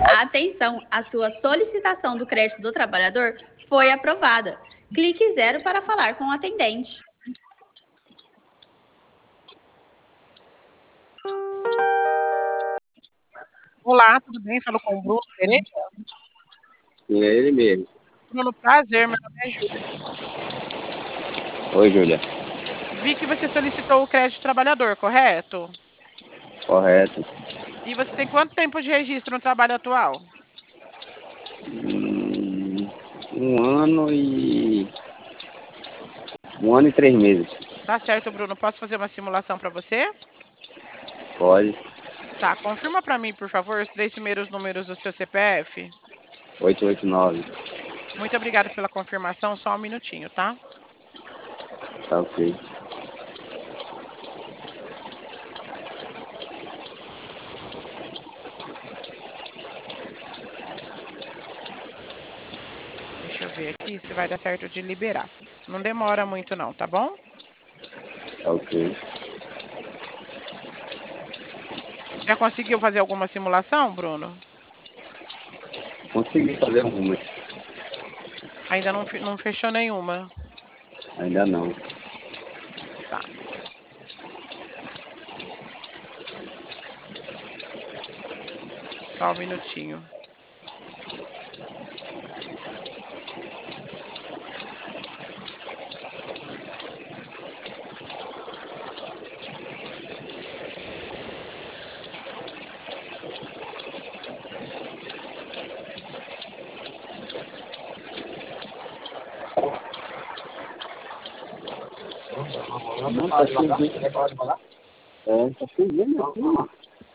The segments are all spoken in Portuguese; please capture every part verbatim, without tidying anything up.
Atenção, a sua solicitação do crédito do trabalhador foi aprovada. Clique zero para falar com o atendente. Olá, tudo bem? Falo com o Bruno Pereira. Sim, é ele mesmo. Bruno, prazer, meu nome é Júlia. Oi, Júlia. Vi que você solicitou o crédito trabalhador, correto? Correto. E você tem quanto tempo de registro no trabalho atual? Hum, um ano e... Um ano e três meses. Tá certo, Bruno. Posso fazer uma simulação para você? Pode. Tá, confirma para mim, por favor, os três primeiros números do seu C P F. oito oito nove. Muito obrigada pela confirmação, só um minutinho, tá? Tá ok. Deixa eu ver aqui se vai dar certo de liberar. Não demora muito não, tá bom? Tá ok. Já conseguiu fazer alguma simulação, Bruno? Consegui fazer algumas. Ainda não, fe- não fechou nenhuma. Ainda não. Tá. Só um minutinho. Não, tá chovendo. É, tá chovendo aqui, mano.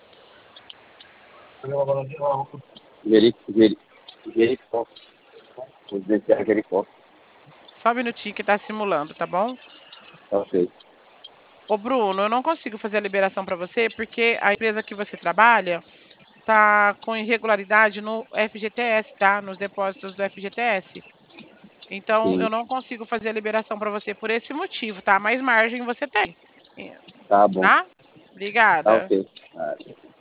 Jeri, Jeri, Jericó. Residencial Jericó. Só um minutinho que tá simulando, tá bom? Tá ok. Ô, Bruno, eu não consigo fazer a liberação para você porque a empresa que você trabalha tá com irregularidade no F G T S, tá? Nos depósitos do F G T S. Então, Sim. eu não consigo fazer a liberação para você por esse motivo, tá? Mais margem você tem, Tá bom. tá? Tá Obrigada. ok. Tá.